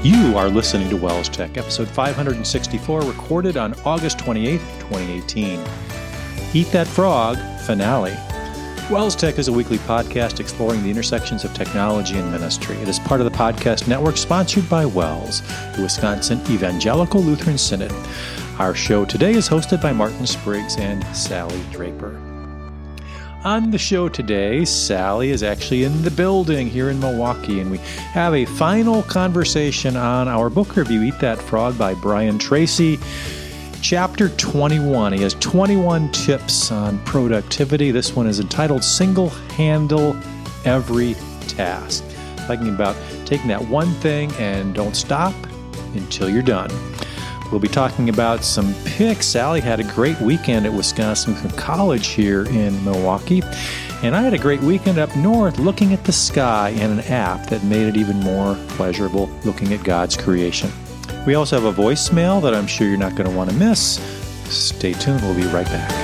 You are listening to Wells Tech, episode 564, recorded on August 28, 2018. Eat That Frog, finale. Wells Tech is a weekly podcast exploring the intersections of technology and ministry. It is part of the podcast network sponsored by Wells, the Wisconsin Evangelical Lutheran Synod. Our show today is hosted by Martin Spriggs and Sally Draper. On the show today, Sally is actually in the building here in Milwaukee, and we have a final conversation on our book review, Eat That Frog by Brian Tracy, Chapter 21. He has 21 tips on productivity. This one is entitled Single Handle Every Task, talking about taking that one thing and don't stop until you're done. We'll be talking about some picks. Sally had a great weekend at Wisconsin College here in Milwaukee, and I had a great weekend up north looking at the sky and an app that made it even more pleasurable looking at God's creation. We also have a voicemail that I'm sure you're not going to want to miss. Stay tuned. We'll be right back.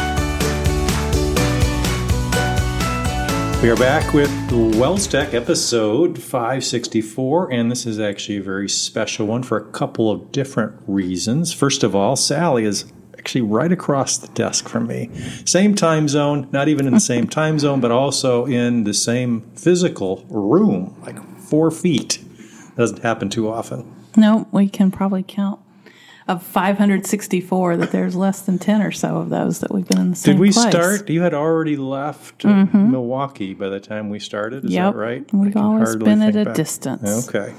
We are back with Wells Tech episode 564, and this is actually a very special one for a couple of different reasons. First of all, Sally is actually right across the desk from me. Same time zone, not even in the same time zone, but also in the same physical room, like 4 feet. Doesn't happen too often. No, we can probably count of 564 that there's less than 10 or so of those that we've been in the same place. Did we start? You had already left Milwaukee by the time we started, is that right? We've always been at a distance. Okay.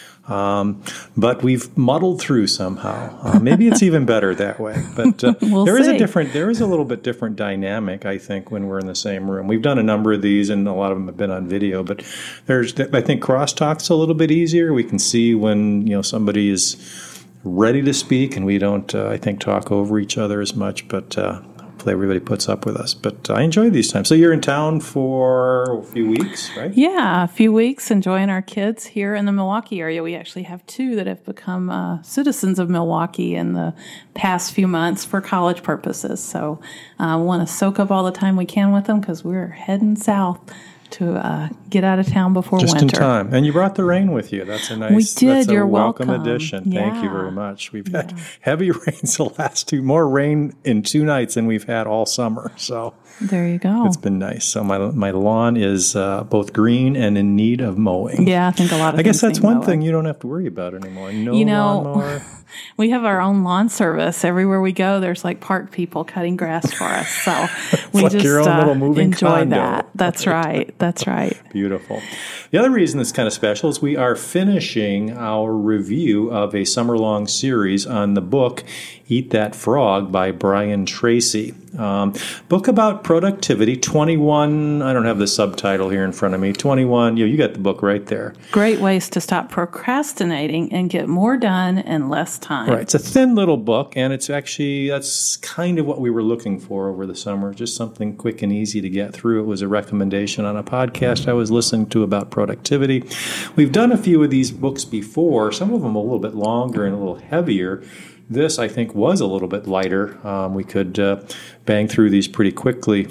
But we've muddled through somehow. Maybe it's even better that way. But there is a little bit different dynamic, I think, when we're in the same room. We've done a number of these, and a lot of them have been on video. But I think crosstalk's a little bit easier. We can see when somebody is ready to speak, and we don't, I think, talk over each other as much, but hopefully everybody puts up with us. But I enjoy these times. So you're in town for a few weeks, right? Yeah, a few weeks, enjoying our kids here in the Milwaukee area. We actually have 2 that have become citizens of Milwaukee in the past few months for college purposes. So I want to soak up all the time we can with them because we're heading south to get out of town before winter. Just in time. And you brought the rain with you. That's a nice, we did. That's a You're welcome welcome. addition. Yeah. Thank you very much. We've had heavy rains the last 2, more rain in 2 nights than we've had all summer. So there you go. It's been nice. So my lawn is both green and in need of mowing. Yeah, I think a lot of I guess that's one mowing. thing you don't have to worry about anymore. No lawnmower. We have our own lawn service. Everywhere we go, there's like park people cutting grass for us. So we like just your own little moving enjoy condo. that. That's right. That's right. Beautiful. The other reason it's kind of special is we are finishing our review of a summer-long series on the book Eat That Frog by Brian Tracy. Book about productivity, 21, I don't have the subtitle here in front of me, 21, you got the book right there. Great ways to stop procrastinating and get more done in less time. Right. It's a thin little book, and it's actually, that's kind of what we were looking for over the summer, just something quick and easy to get through. It was a recommendation on a podcast I was listening to about productivity. We've done a few of these books before, some of them a little bit longer and a little heavier. This, I think, was a little bit lighter. We could bang through these pretty quickly.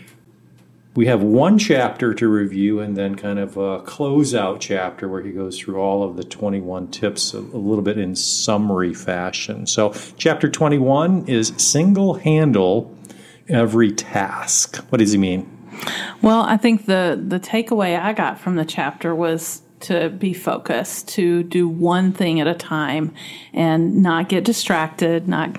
We have one chapter to review and then kind of a closeout chapter where he goes through all of the 21 tips a little bit in summary fashion. So chapter 21 is Single Handle Every Task. What does he mean? Well, I think the takeaway I got from the chapter was to be focused, to do one thing at a time and not get distracted, not,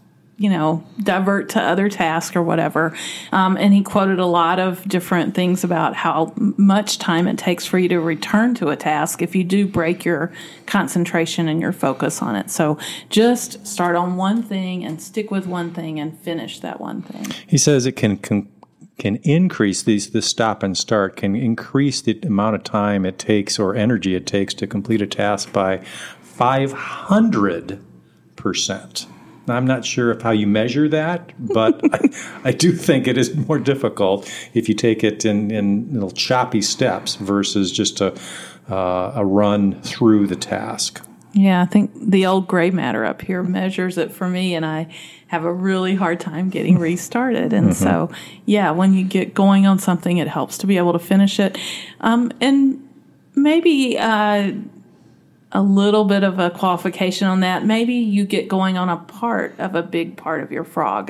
divert to other tasks or whatever. And he quoted a lot of different things about how much time it takes for you to return to a task if you do break your concentration and your focus on it. So just start on one thing and stick with one thing and finish that one thing. He says it can increase the stop and start, can increase the amount of time it takes or energy it takes to complete a task by 500%. Now, I'm not sure of how you measure that, but I do think it is more difficult if you take it in little choppy steps versus just a run through the task. Yeah, I think the old gray matter up here measures it for me, and I have a really hard time getting restarted. And so, yeah, when you get going on something, it helps to be able to finish it. And maybe a little bit of a qualification on that. Maybe you get going on a big part of your frog,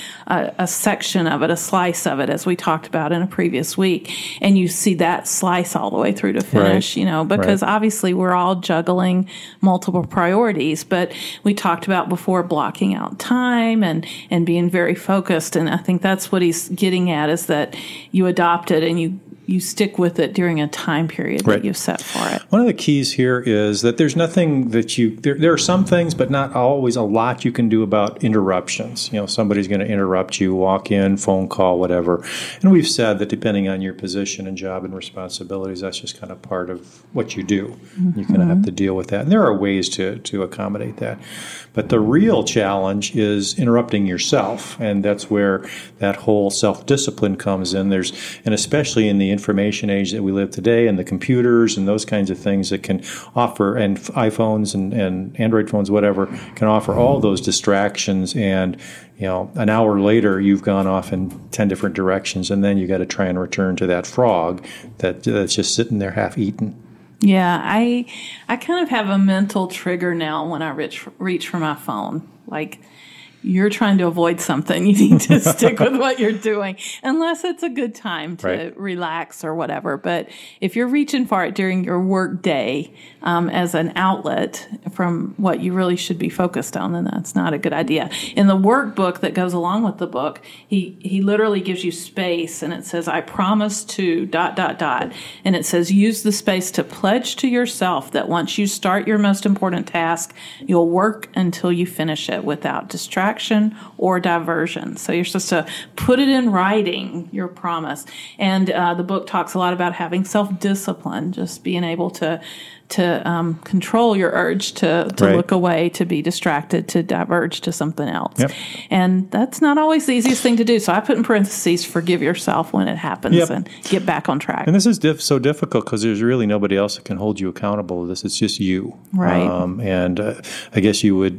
a section of it, a slice of it, as we talked about in a previous week, and you see that slice all the way through to finish, because obviously we're all juggling multiple priorities, but we talked about before blocking out time and being very focused. And I think that's what he's getting at, is that you adopt it and you stick with it during a time period that you've set for it. One of the keys here is that there's nothing that there are some things, but not always a lot you can do about interruptions. Somebody's going to interrupt you, walk in, phone call, whatever. And we've said that depending on your position and job and responsibilities, that's just kind of part of what you do. Mm-hmm. You're going to have to deal with that. And there are ways to accommodate that. But the real challenge is interrupting yourself, and that's where that whole self-discipline comes in. And especially in the information age that we live today, and the computers and those kinds of things that can offer, and iPhones and Android phones, whatever, can offer all those distractions. And an hour later, you've gone off in 10 different directions, and then you got to try and return to that frog that's just sitting there half eaten. Yeah, I kind of have a mental trigger now when I reach for my phone. Like, you're trying to avoid something, you need to stick with what you're doing, unless it's a good time to relax or whatever. But if you're reaching for it during your work day as an outlet from what you really should be focused on, then that's not a good idea. In the workbook that goes along with the book, he literally gives you space, and it says, I promise to ... And it says, use the space to pledge to yourself that once you start your most important task, you'll work until you finish it without distraction or diversion. So you're supposed to put it in writing, your promise. And the book talks a lot about having self-discipline, just being able to control your urge to look away, to be distracted, to diverge to something else. Yep. And that's not always the easiest thing to do. So I put in parentheses, forgive yourself when it happens, and get back on track. And this is so difficult because there's really nobody else that can hold you accountable to this. It's just you. Right. And I guess you would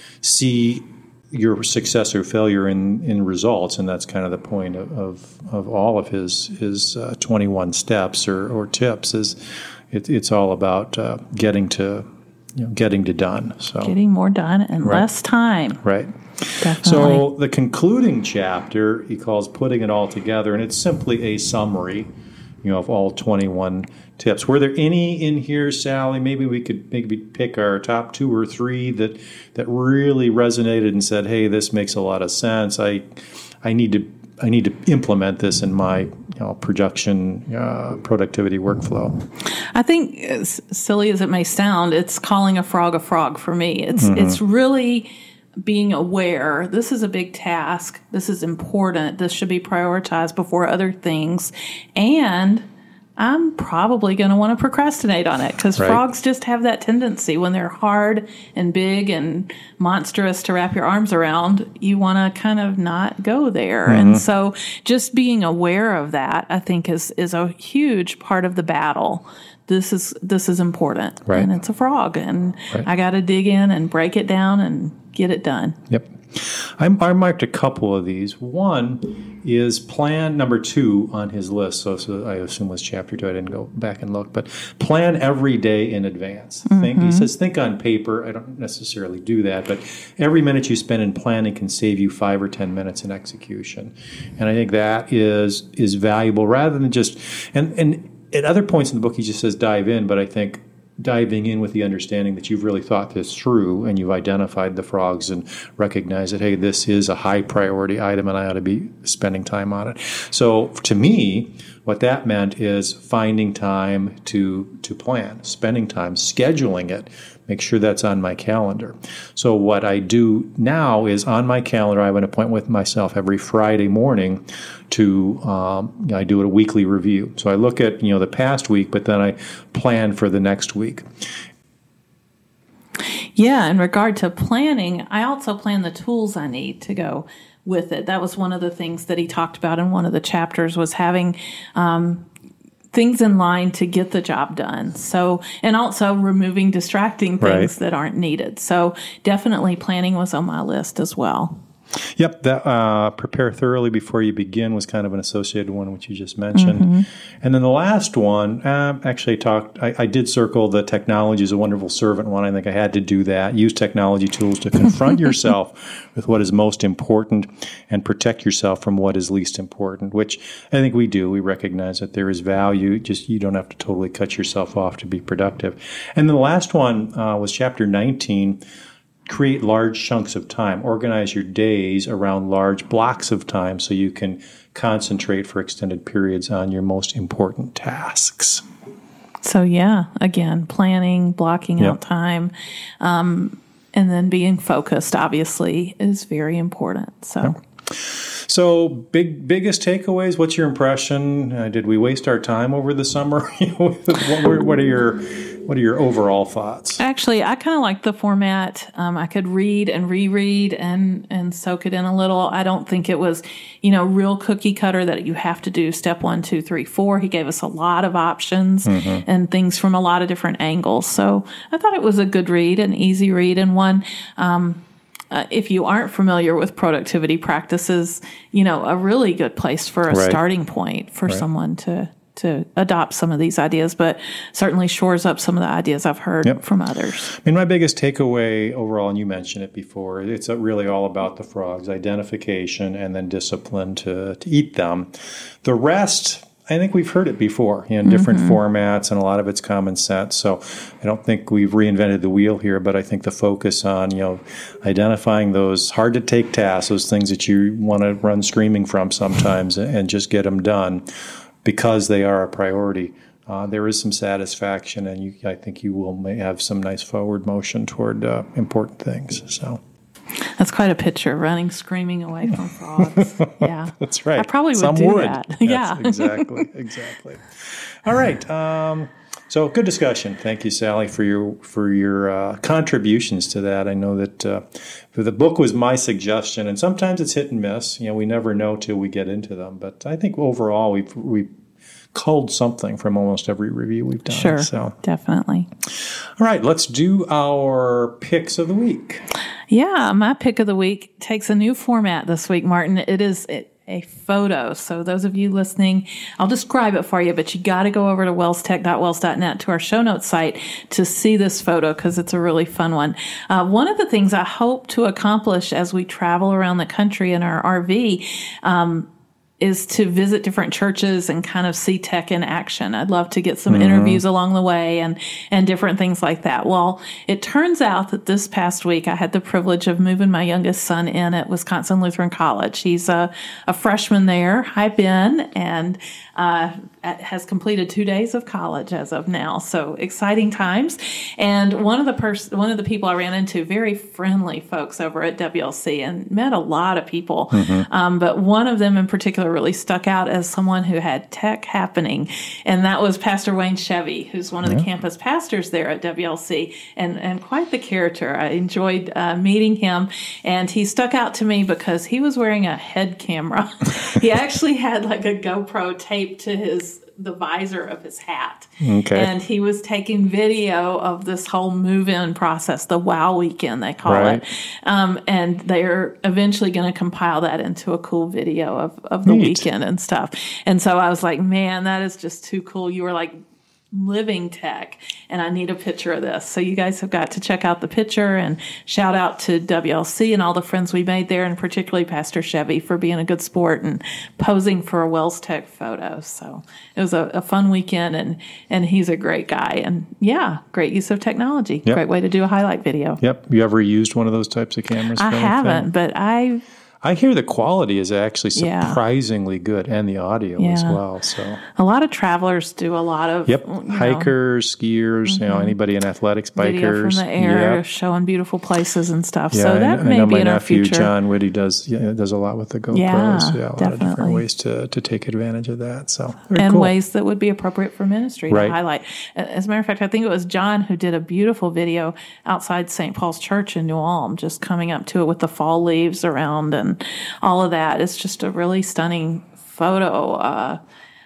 see your success or failure in results, and that's kind of the point of all of his 21 steps or tips. Is it's all about getting to done. So getting more done in less time. Right. Definitely. So the concluding chapter he calls Putting It All Together, and it's simply a summary, of all 21 tips. Were there any in here, Sally? Maybe we could pick our top 2 or 3 that really resonated and said, "Hey, this makes a lot of sense. I need to implement this in my productivity workflow." I think, as silly as it may sound, it's calling a frog for me. It's really being aware, this is a big task, this is important, this should be prioritized before other things, and I'm probably going to want to procrastinate on it, because frogs just have that tendency. When they're hard and big and monstrous to wrap your arms around, you want to kind of not go there. Mm-hmm. And so just being aware of that, I think, is a huge part of the battle. This is important, and it's a frog, and I got to dig in and break it down and get it done. Yep. I marked a couple of these. One is plan number 2 on his list. So I assume was chapter 2. I didn't go back and look, but plan every day in advance. Mm-hmm. He says think on paper. I don't necessarily do that, but every minute you spend in planning can save you 5 or 10 minutes in execution. And I think that is valuable, rather than just and at other points in the book he just says dive in, but I think diving in with the understanding that you've really thought this through and you've identified the frogs and recognized that, hey, this is a high priority item and I ought to be spending time on it. So to me, what that meant is finding time to plan, spending time, scheduling it, make sure that's on my calendar. So what I do now is on my calendar, I have an appointment with myself every Friday morning to, I do a weekly review. So I look at, the past week, but then I plan for the next week. Yeah, in regard to planning, I also plan the tools I need to go with it. That was one of the things that he talked about in one of the chapters, was having things in line to get the job done. So, and also removing distracting things that aren't needed. So definitely planning was on my list as well. Yep, that prepare thoroughly before you begin was kind of an associated one, which you just mentioned. And then the last one, actually I did circle the technology is a wonderful servant one. I think I had to do that. Use technology tools to confront yourself with what is most important and protect yourself from what is least important, which I think we do. We recognize that there is value, just you don't have to totally cut yourself off to be productive. And then the last one was chapter 19, create large chunks of time. Organize your days around large blocks of time so you can concentrate for extended periods on your most important tasks. So, yeah, again, planning, blocking out time, and then being focused, obviously, is very important. So, biggest takeaways, what's your impression? Did we waste our time over the summer? What are your overall thoughts? Actually, I kind of like the format. I could read and reread and soak it in a little. I don't think it was, real cookie cutter that you have to do step 1, 2, 3, 4. He gave us a lot of options and things from a lot of different angles. So I thought it was a good read, an easy read, and one. If you aren't familiar with productivity practices, a really good place for a starting point for someone to adopt some of these ideas, but certainly shores up some of the ideas I've heard from others. I mean, my biggest takeaway overall, and you mentioned it before, it's really all about the frogs, identification and then discipline to eat them. The rest, I think we've heard it before in different formats, and a lot of it's common sense. So I don't think we've reinvented the wheel here, but I think the focus on, identifying those hard to take tasks, those things that you want to run screaming from sometimes and just get them done because they are a priority. There is some satisfaction, and I think you may have some nice forward motion toward important things. So. That's quite a picture, running, screaming away from frogs. Yeah. That's right. I probably would do that. Yes, exactly. All right. So good discussion. Thank you, Sally, for your contributions to that. I know that the book was my suggestion, and sometimes it's hit and miss. We never know till we get into them. But I think overall we've culled something from almost every review we've done. Sure, so. Definitely. All right, let's do our picks of the week. Yeah, my pick of the week takes a new format this week, Martin. It is a photo. So those of you listening, I'll describe it for you, but you got to go over to wellstech.wells.net to our show notes site to see this photo because it's a really fun one. One of the things I hope to accomplish as we travel around the country in our RV is to visit different churches and kind of see tech in action. I'd love to get some interviews along the way and different things like that. Well, it turns out that this past week I had the privilege of moving my youngest son in at Wisconsin Lutheran College. He's a freshman there. Hi, Ben, and has completed 2 days of college as of now. So exciting times. And one of the people I ran into, very friendly folks over at WLC, and met a lot of people. But one of them in particular really stuck out as someone who had tech happening. And that was Pastor Wayne Chevy, who's one of the campus pastors there at WLC, and quite the character. I enjoyed meeting him, and he stuck out to me because he was wearing a head camera. He actually had like a GoPro taped to the visor of his hat. Okay. And he was taking video of this whole move-in process, the WOW weekend, they call it. And they're eventually going to compile that into a cool video of the weekend and stuff. And so I was like, man, that is just too cool. You were like living tech, and I need a picture of this. So you guys have got to check out the picture, and shout out to WLC and all the friends we made there, and particularly Pastor Chevy for being a good sport and posing for a Wells Tech photo. So it was a fun weekend, and he's a great guy, and great use of technology. Great way to do a highlight video. You ever used one of those types of cameras? I haven't, but I hear the quality is actually surprisingly good, and the audio as well. So a lot of travelers do a lot of hikers, skiers, anybody in athletics, bikers, video from the air, showing beautiful places and stuff. Yeah, so that may be in our future. John Whitty does a lot with the GoPros. Yeah, a lot of different ways to take advantage of that. So ways that would be appropriate for ministry to highlight. As a matter of fact, I think it was John who did a beautiful video outside St. Paul's Church in New Ulm, just coming up to it with the fall leaves around and all of that. It's just a really stunning photo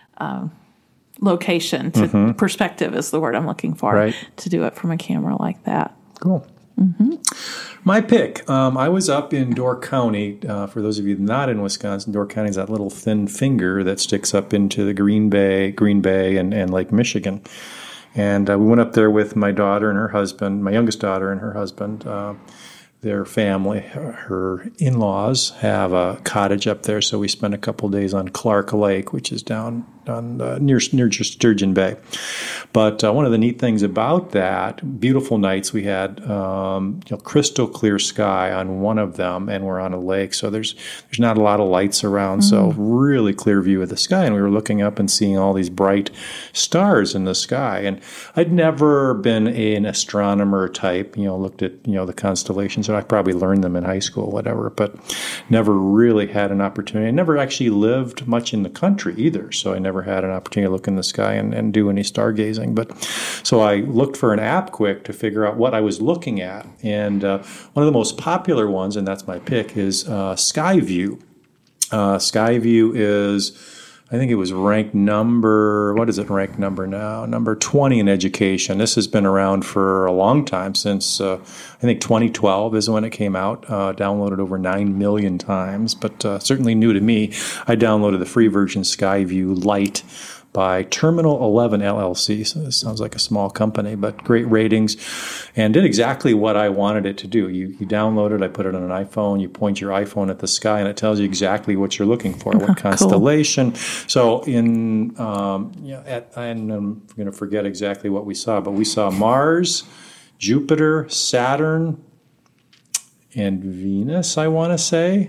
location. Perspective is the word I'm looking for, to do it from a camera like that. Cool. My pick, I was up in Door County. For those of you not in Wisconsin, Door County is that little thin finger that sticks up into the Green Bay, and Lake Michigan. And we went up there with my daughter and her husband, my youngest daughter and her husband. Their family, her in-laws, have a cottage up there, so we spent a couple of days on Clark Lake, which is down near Sturgeon Bay. But one of the neat things about that, beautiful nights we had, crystal clear sky on one of them, and we're on a lake, so there's not a lot of lights around, so really clear view of the sky, and we were looking up and seeing all these bright stars in the sky. And I'd never been an astronomer type, looked at the constellations. I probably learned them in high school, whatever, but never really had an opportunity. I never actually lived much in the country either, so I never had an opportunity to look in the sky and do any stargazing. But so I looked for an app quick to figure out what I was looking at, and one of the most popular ones, and that's my pick, is Skyview. Skyview is, I think it was ranked number, what is it ranked number now? Number 20 in education. This has been around for a long time, since I think 2012 is when it came out. Downloaded over 9 million times, but certainly new to me. I downloaded the free version, Skyview Lite, by Terminal 11 LLC. So this sounds like a small company, but great ratings, and did exactly what I wanted it to do. You download it, I put it on an iPhone, you point your iPhone at the sky, and it tells you exactly what you're looking for, what constellation. Cool. So and I'm going to forget exactly what we saw, but we saw Mars, Jupiter, Saturn, and Venus, I want to say.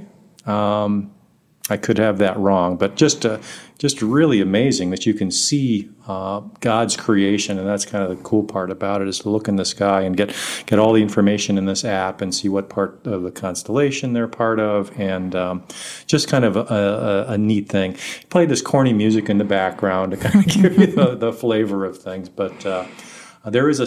I could have that wrong, but just really amazing that you can see God's creation, and that's kind of the cool part about it, is to look in the sky and get all the information in this app and see what part of the constellation they're part of, and just kind of a neat thing. Play this corny music in the background to kind of give you the flavor of things, but there is a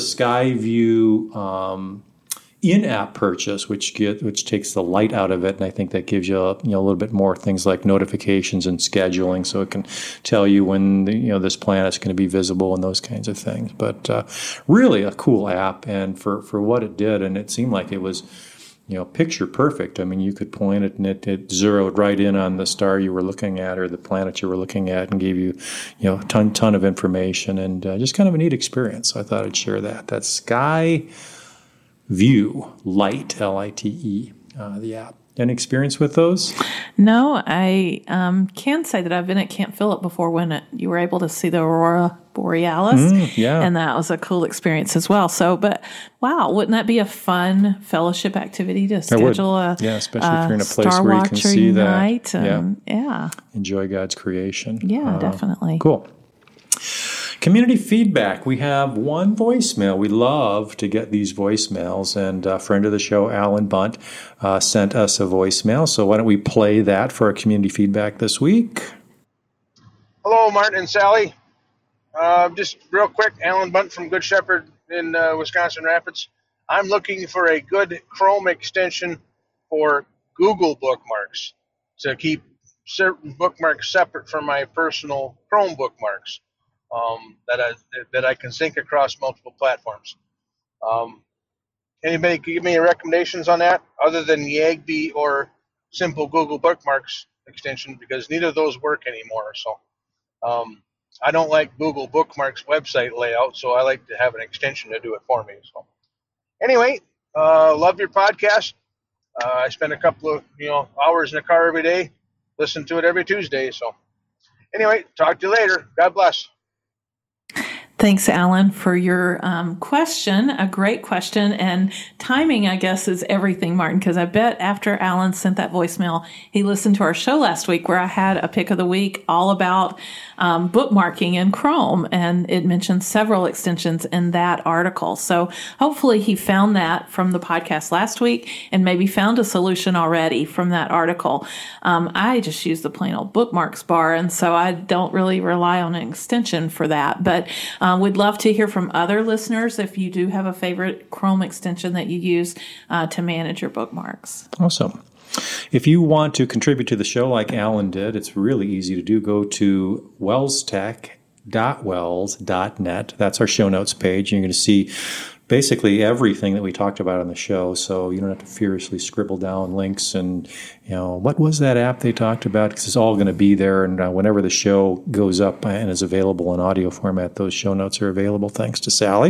Skyview in-app purchase, which takes the light out of it, and I think that gives you a little bit more things like notifications and scheduling, so it can tell you when this planet's going to be visible and those kinds of things. But really a cool app, and for what it did, and it seemed like it was picture perfect. I mean, you could point it and it zeroed right in on the star you were looking at or the planet you were looking at, and gave you a ton of information, and just kind of a neat experience. So I thought I'd share that. That's Skyview Lite, Lite, the app. Any experience with those? No, I can say that I've been at Camp Phillip before when you were able to see the Aurora Borealis. Yeah. And that was a cool experience as well. So, but wow, wouldn't that be a fun fellowship activity to schedule especially if you're in a place Star where you can see night, that. Yeah. Enjoy God's creation. Yeah, definitely. Cool. Community feedback. We have one voicemail. We love to get these voicemails, and a friend of the show, Alan Bunt, sent us a voicemail. So why don't we play that for our community feedback this week? Hello, Martin and Sally. Just real quick, Alan Bunt from Good Shepherd in Wisconsin Rapids. I'm looking for a good Chrome extension for Google bookmarks to keep certain bookmarks separate from my personal Chrome bookmarks. That I can sync across multiple platforms. Anybody can give me recommendations on that other than Yagby or simple Google Bookmarks extension, because neither of those work anymore. So I don't like Google Bookmarks website layout, so I like to have an extension to do it for me. So anyway, love your podcast. I spend a couple of hours in the car every day, listen to it every Tuesday. So anyway, talk to you later. God bless. Thanks, Alan, for your question. A great question. And timing, I guess, is everything, Martin, because I bet after Alan sent that voicemail, he listened to our show last week where I had a pick of the week all about bookmarking in Chrome, and it mentioned several extensions in that article. So hopefully he found that from the podcast last week and maybe found a solution already from that article. I just use the plain old bookmarks bar, and so I don't really rely on an extension for that. But we'd love to hear from other listeners if you do have a favorite Chrome extension that you use to manage your bookmarks. Awesome. If you want to contribute to the show like Alan did, it's really easy to do. Go to wellstech.wells.net. That's our show notes page. You're going to see basically everything that we talked about on the show, so you don't have to furiously scribble down links and, what was that app they talked about? Because it's all going to be there, and whenever the show goes up and is available in audio format, those show notes are available, thanks to Sally.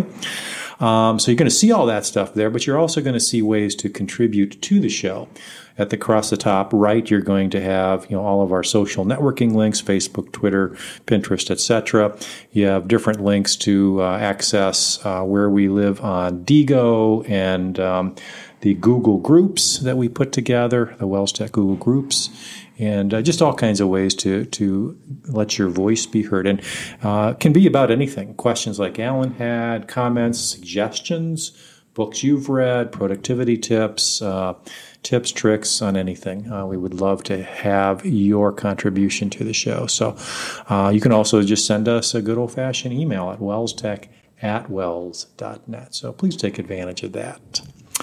So you're going to see all that stuff there, but you're also going to see ways to contribute to the show. Across the top right, you're going to have all of our social networking links: Facebook, Twitter, Pinterest, etc. You have different links to access where we live on Diigo and the Google Groups that we put together, the Wells Tech Google Groups, and just all kinds of ways to let your voice be heard. And can be about anything. Questions like Alan had, comments, suggestions, books you've read, productivity tips, tips, tricks on anything. We would love to have your contribution to the show. So you can also just send us a good old-fashioned email at wellstech@wells.net. So please take advantage of that.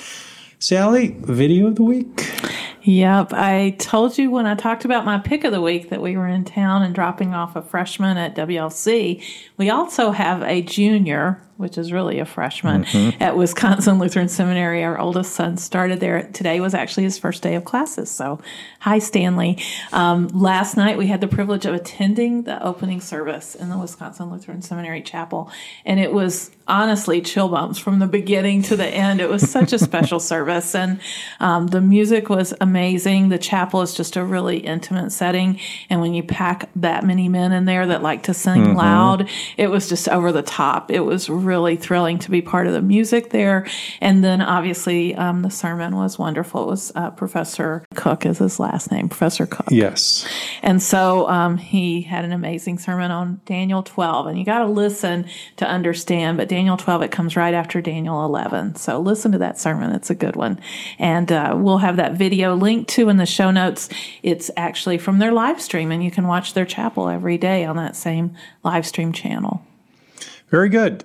Sally, video of the week? Yep. I told you when I talked about my pick of the week that we were in town and dropping off a freshman at WLC. We also have a junior, which is really a freshman, at Wisconsin Lutheran Seminary. Our oldest son started there. Today was actually his first day of classes. So, hi, Stanley. Last night we had the privilege of attending the opening service in the Wisconsin Lutheran Seminary Chapel. And it was honestly chill bumps from the beginning to the end. It was such a special service. And the music was amazing. The chapel is just a really intimate setting. And when you pack that many men in there that like to sing loud, it was just over the top. It was really thrilling to be part of the music there. And then obviously the sermon was wonderful. It was Professor Cook is his last name, Professor Cook. Yes. And so he had an amazing sermon on Daniel 12. And you got to listen to understand, but Daniel 12, it comes right after Daniel 11. So listen to that sermon. It's a good one. And we'll have that video linked to in the show notes. It's actually from their live stream, and you can watch their chapel every day on that same live stream channel. Very good.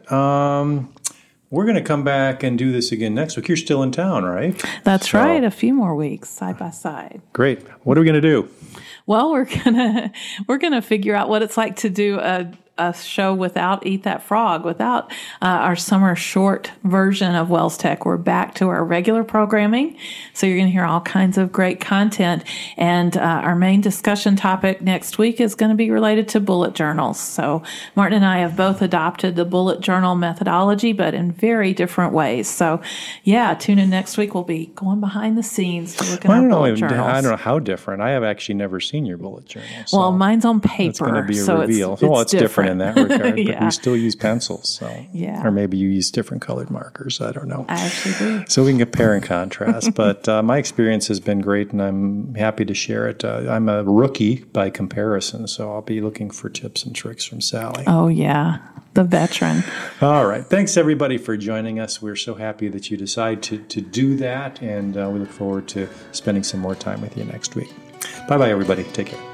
We're going to come back and do this again next week. You're still in town, right? That's right. A few more weeks side by side. Great. What are we going to do? Well, we're gonna figure out what it's like to do a show without Eat That Frog, without our summer short version of Wells Tech. We're back to our regular programming, so you're going to hear all kinds of great content. And our main discussion topic next week is going to be related to bullet journals. So Martin and I have both adopted the bullet journal methodology, but in very different ways. So yeah, tune in next week. We'll be going behind the scenes to look at our bullet journals. I don't know how different. I have actually never seen your bullet journal. So well, mine's on paper. It's going to be a so reveal. It's different in that regard, but yeah. we still use pencils. So. Yeah. Or maybe you use different colored markers. I don't know. I actually do. So we can compare and contrast. But my experience has been great, and I'm happy to share it. I'm a rookie by comparison, so I'll be looking for tips and tricks from Sally. Oh, yeah. The veteran. All right. Thanks, everybody, for joining us. We're so happy that you decide to do that, and we look forward to spending some more time with you next week. Bye-bye, everybody. Take care.